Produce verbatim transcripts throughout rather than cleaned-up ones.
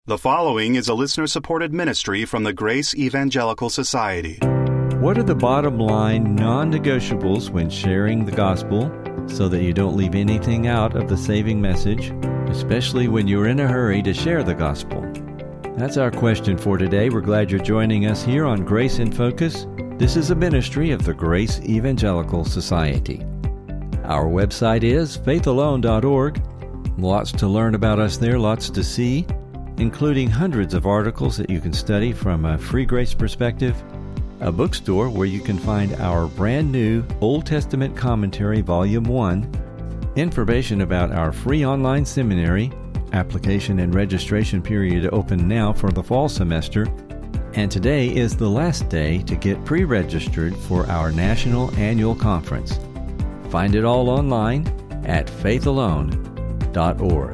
The following is a listener-supported ministry from the Grace Evangelical Society. What are the bottom line non-negotiables when sharing the gospel so that you don't leave anything out of the saving message, especially when you're in a hurry to share the gospel? That's our question for today. We're glad you're joining us here on Grace in Focus. This is a ministry of the Grace Evangelical Society. Our website is faith alone dot org. Lots to learn about us there, lots to see, including hundreds of articles that you can study from a free grace perspective, a bookstore where you can find our brand new Old Testament Commentary Volume one, information about our free online seminary, application and registration period open now for the fall semester, and today is the last day to get pre-registered for our National Annual Conference. Find it all online at faith alone dot org.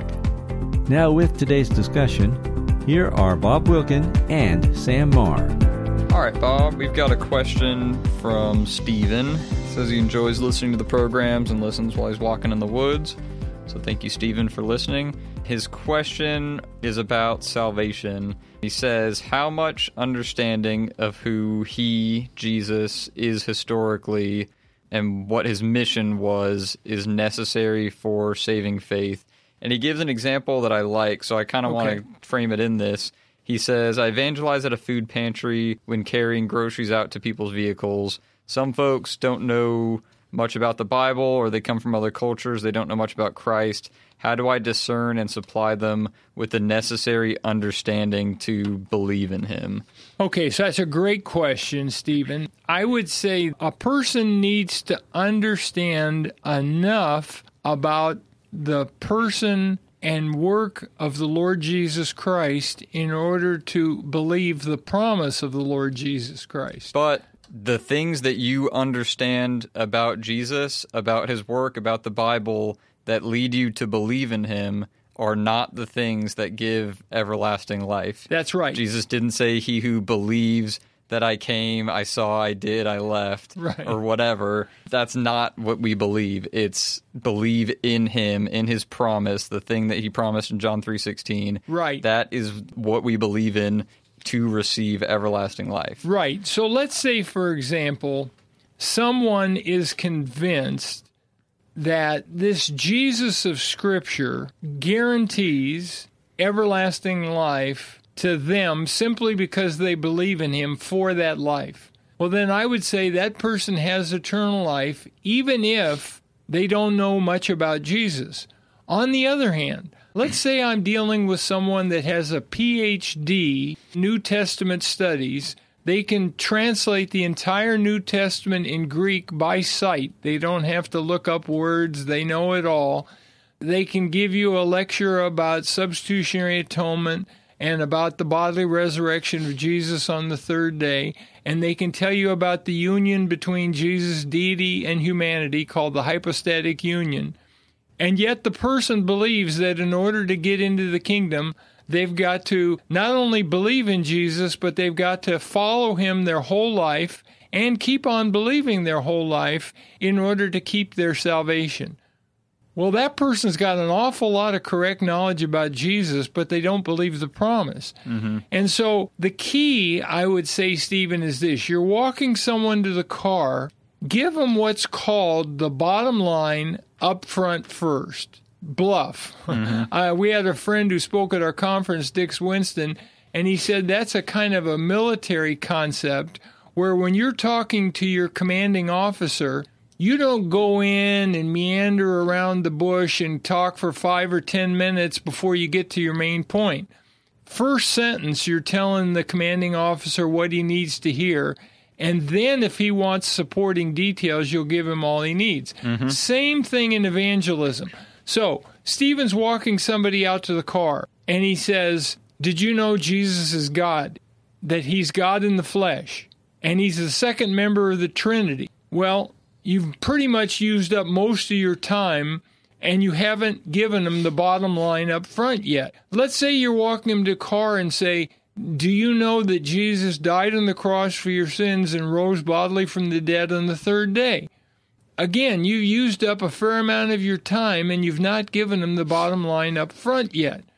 Now with today's discussion, here are Bob Wilkin and Sam Marr. All right, Bob, we've got a question from Stephen. He says he enjoys listening to the programs and listens while he's walking in the woods. So thank you, Stephen, for listening. His question is about salvation. He says, how much understanding of who he, Jesus, is historically and what his mission was is necessary for saving faith? And he gives an example that I like, so I kind of Okay. want to frame it in this. He says, I evangelize at a food pantry when carrying groceries out to people's vehicles. Some folks don't know much about the Bible, or they come from other cultures. They don't know much about Christ. How do I discern and supply them with the necessary understanding to believe in him? Okay, so that's a great question, Stephen. I would say a person needs to understand enough about the person and work of the Lord Jesus Christ in order to believe the promise of the Lord Jesus Christ. But the things that you understand about Jesus, about his work, about the Bible, that lead you to believe in him are not the things that give everlasting life. That's right. Jesus didn't say, he who believes that I came, I saw, I did, I left, Right. or whatever. That's not what we believe. It's believe in him, in his promise, the thing that he promised in John three sixteen. Right. That is what we believe in to receive everlasting life. Right. So let's say, for example, someone is convinced that this Jesus of Scripture guarantees everlasting life to them simply because they believe in him for that life. Well, then I would say that person has eternal life even if they don't know much about Jesus. On the other hand, let's say I'm dealing with someone that has a P H D, New Testament studies. They can translate the entire New Testament in Greek by sight. They don't have to look up words. They know it all. They can give you a lecture about substitutionary atonement and about the bodily resurrection of Jesus on the third day, and they can tell you about the union between Jesus' deity and humanity called the hypostatic union. And yet the person believes that in order to get into the kingdom, they've got to not only believe in Jesus, but they've got to follow him their whole life and keep on believing their whole life in order to keep their salvation. Well, that person's got an awful lot of correct knowledge about Jesus, but they don't believe the promise. Mm-hmm. And so the key, I would say, Stephen, is this. You're walking someone to the car, give them what's called the bottom line up front first. Bluff. Mm-hmm. Uh, we had a friend who spoke at our conference, Dix Winston, and he said that's a kind of a military concept where when you're talking to your commanding officer, you don't go in and meander around the bush and talk for five or ten minutes before you get to your main point. First sentence, you're telling the commanding officer what he needs to hear, and then if he wants supporting details, you'll give him all he needs. Mm-hmm. Same thing in evangelism. So, Stephen's walking somebody out to the car, and he says, did you know Jesus is God? That he's God in the flesh, and he's the second member of the Trinity. Well, you've pretty much used up most of your time, and you haven't given him the bottom line up front yet. Let's say you're walking him to the car and say, do you know that Jesus died on the cross for your sins and rose bodily from the dead on the third day? Again, you used up a fair amount of your time, and you've not given him the bottom line up front yet.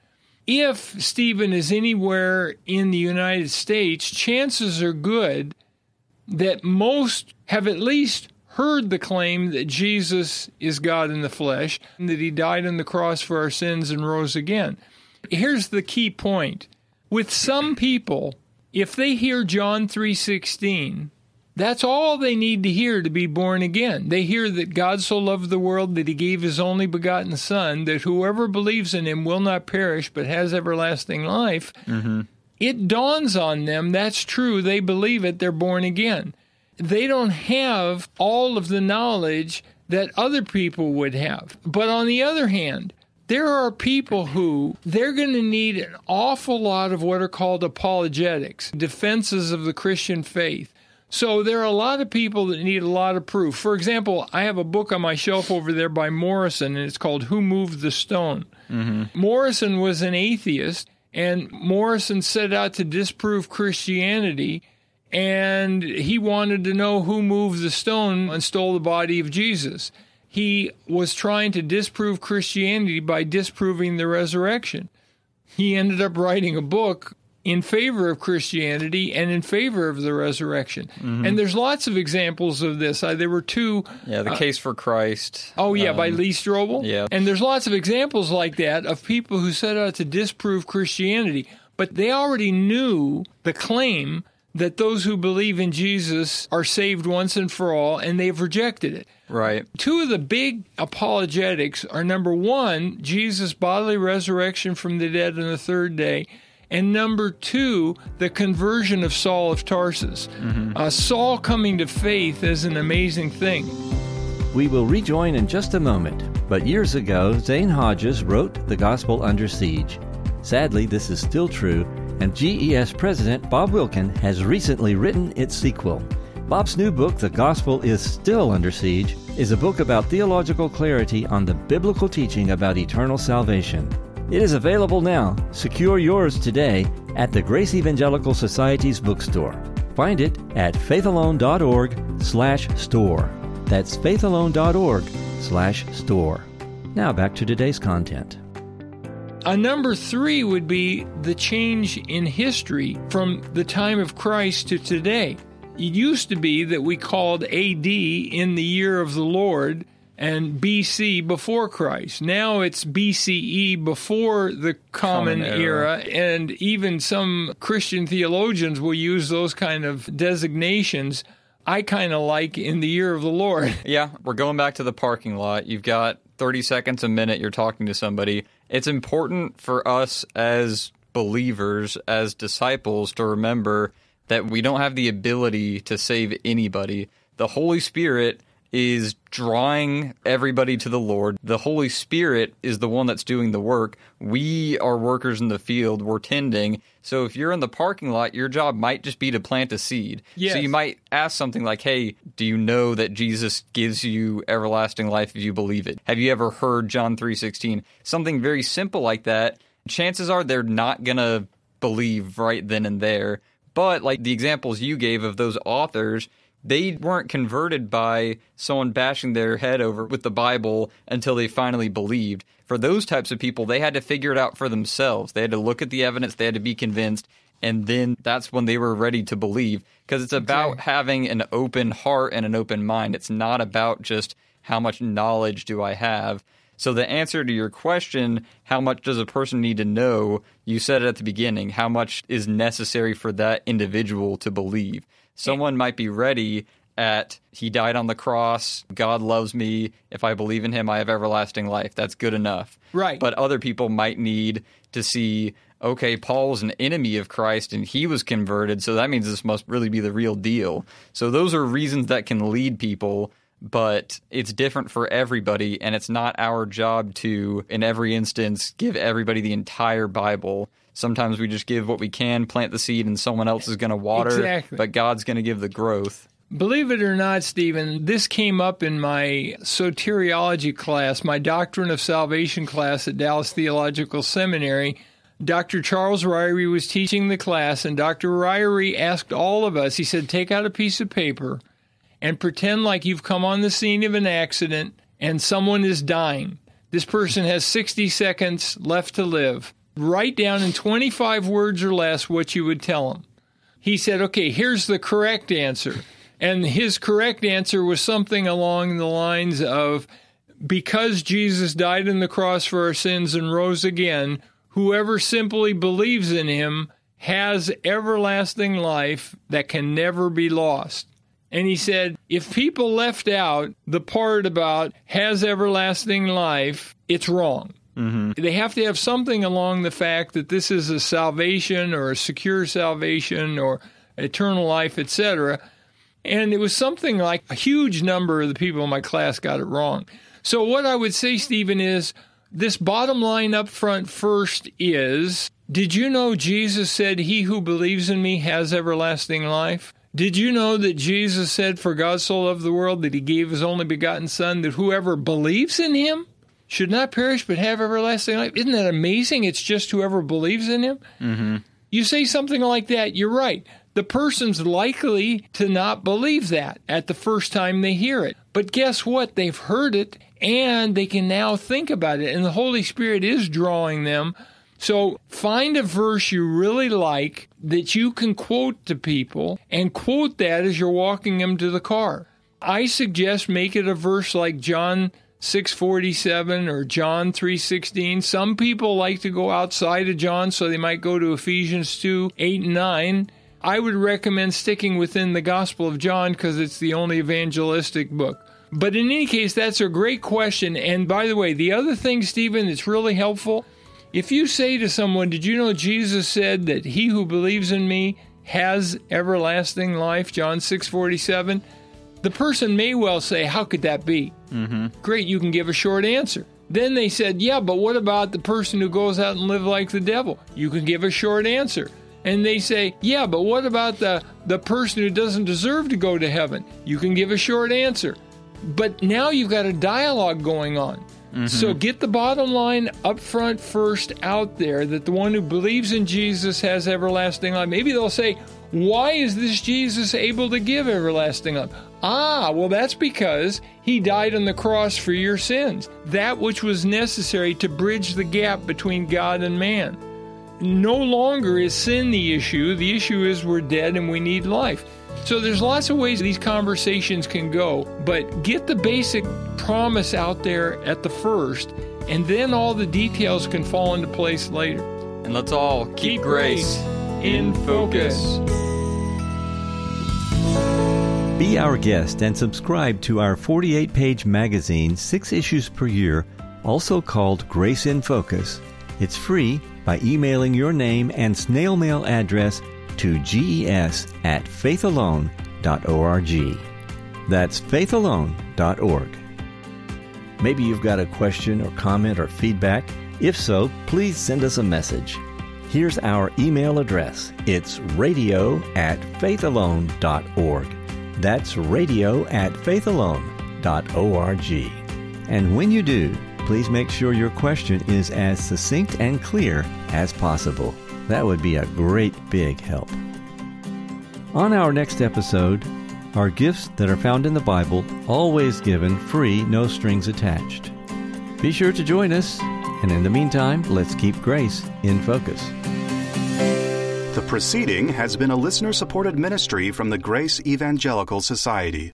if Stephen is anywhere in the United States, chances are good that most have at least heard the claim that Jesus is God in the flesh, and that he died on the cross for our sins and rose again. Here's the key point. With some people, if they hear John three sixteen, that's all they need to hear to be born again. They hear that God so loved the world that he gave his only begotten Son, that whoever believes in him will not perish but has everlasting life. Mm-hmm. It dawns on them that's true. They believe it. They're born again. They don't have all of the knowledge that other people would have. But on the other hand, there are people who they're going to need an awful lot of what are called apologetics, defenses of the Christian faith. So there are a lot of people that need a lot of proof. For example, I have a book on my shelf over there by Morrison, and it's called Who Moved the Stone? Mm-hmm. Morrison was an atheist, and Morrison set out to disprove Christianity, and he wanted to know who moved the stone and stole the body of Jesus. He was trying to disprove Christianity by disproving the resurrection. He ended up writing a book in favor of Christianity and in favor of the resurrection. Mm-hmm. And there's lots of examples of this. Uh, there were two... Yeah, The uh, Case for Christ. Oh, yeah, um, by Lee Strobel. Yeah. And there's lots of examples like that of people who set out to disprove Christianity, but they already knew the claim that those who believe in Jesus are saved once and for all, and they've rejected it. Right. Two of the big apologetics are, number one, Jesus' bodily resurrection from the dead on the third day, and number two, the conversion of Saul of Tarsus. Mm-hmm. Uh, Saul coming to faith is an amazing thing. We will rejoin in just a moment, but years ago, Zane Hodges wrote The Gospel Under Siege. Sadly, this is still true, and G E S President Bob Wilkin has recently written its sequel. Bob's new book, The Gospel is Still Under Siege, is a book about theological clarity on the biblical teaching about eternal salvation. It is available now. Secure yours today at the Grace Evangelical Society's bookstore. Find it at faithalone.org slash store. That's faithalone.org slash store. Now back to today's content. A number three would be the change in history from the time of Christ to today. It used to be that we called A D in the year of the Lord and B C before Christ. Now it's B C E before the Common, Common era. era, and even some Christian theologians will use those kind of designations. I kind of like in the year of the Lord. Yeah, we're going back to the parking lot. You've got thirty seconds a minute, you're talking to somebody. It's important for us as believers, as disciples, to remember that we don't have the ability to save anybody. The Holy Spirit is drawing everybody to the Lord. The Holy Spirit is the one that's doing the work. We are workers in the field. We're tending. So if you're in the parking lot, your job might just be to plant a seed. Yes. So you might ask something like, hey, do you know that Jesus gives you everlasting life if you believe it? Have you ever heard John three sixteen? Something very simple like that. Chances are they're not going to believe right then and there. But like the examples you gave of those authors, they weren't converted by someone bashing their head over with the Bible until they finally believed. For those types of people, they had to figure it out for themselves. They had to look at the evidence, they had to be convinced, and then that's when they were ready to believe. Because it's about okay. having an open heart and an open mind. It's not about just how much knowledge do I have. So the answer to your question, how much does a person need to know, you said it at the beginning, how much is necessary for that individual to believe. Someone might be ready at, he died on the cross, God loves me, if I believe in him, I have everlasting life. That's good enough. Right. But other people might need to see, okay, Paul was an enemy of Christ and he was converted, so that means this must really be the real deal. So those are reasons that can lead people, but it's different for everybody, and it's not our job to, in every instance, give everybody the entire Bible. Sometimes we just give what we can, plant the seed, and someone else is going to water, exactly. but God's going to give the growth. Believe it or not, Stephen, this came up in my soteriology class, my Doctrine of Salvation class at Dallas Theological Seminary. Doctor Charles Ryrie was teaching the class, and Doctor Ryrie asked all of us, he said, take out a piece of paper and pretend like you've come on the scene of an accident and someone is dying. This person has sixty seconds left to live. write down in twenty-five words or less what you would tell them. He said, okay, here's the correct answer. And his correct answer was something along the lines of, because Jesus died on the cross for our sins and rose again, whoever simply believes in him has everlasting life that can never be lost. And he said, if people left out the part about has everlasting life, it's wrong. Mm-hmm. They have to have something along the fact that this is a salvation or a secure salvation or eternal life, et cetera. And it was something like a huge number of the people in my class got it wrong. So what I would say, Stephen, is this bottom line up front first is, did you know Jesus said, he who believes in me has everlasting life? Did you know that Jesus said, for God so loved the world that he gave his only begotten Son, that whoever believes in him should not perish but have everlasting life? Isn't that amazing? It's just whoever believes in him. Mm-hmm. You say something like that, you're right. The person's likely to not believe that at the first time they hear it. But guess what? They've heard it, and they can now think about it, and the Holy Spirit is drawing them. So find a verse you really like that you can quote to people, and quote that as you're walking them to the car. I suggest make it a verse like John six forty-seven or John three sixteen. Some people like to go outside of John, so they might go to Ephesians two, eight, and nine. I would recommend sticking within the Gospel of John because it's the only evangelistic book. But in any case, that's a great question. And by the way, the other thing, Stephen, that's really helpful, if you say to someone, did you know Jesus said that he who believes in me has everlasting life, John six forty-seven, the person may well say, how could that be? Mm-hmm. Great, you can give a short answer. Then they said, yeah, but what about the person who goes out and lives like the devil? You can give a short answer. And they say, yeah, but what about the, the person who doesn't deserve to go to heaven? You can give a short answer. But now you've got a dialogue going on. Mm-hmm. So get the bottom line up front first out there, that the one who believes in Jesus has everlasting life. Maybe they'll say, why is this Jesus able to give everlasting life? Ah, well, that's because he died on the cross for your sins, that which was necessary to bridge the gap between God and man. No longer is sin the issue. The issue is we're dead and we need life. So there's lots of ways these conversations can go, but get the basic promise out there at the first, and then all the details can fall into place later. And let's all keep, keep grace, grace in focus. Be our guest and subscribe to our forty-eight page magazine, six issues per year, also called Grace in Focus. It's free by emailing your name and snail mail address to ges at faithalone dot org. That's faithalone dot org. Maybe you've got a question or comment or feedback. If so, please send us a message. Here's our email address. It's radio at faithalone dot org. That's radio at faithalone dot org. And when you do, please make sure your question is as succinct and clear as possible. That would be a great big help. On our next episode are gifts that are found in the Bible, always given free, no strings attached. Be sure to join us, and in the meantime, let's keep grace in focus. The proceeding has been a listener-supported ministry from the Grace Evangelical Society.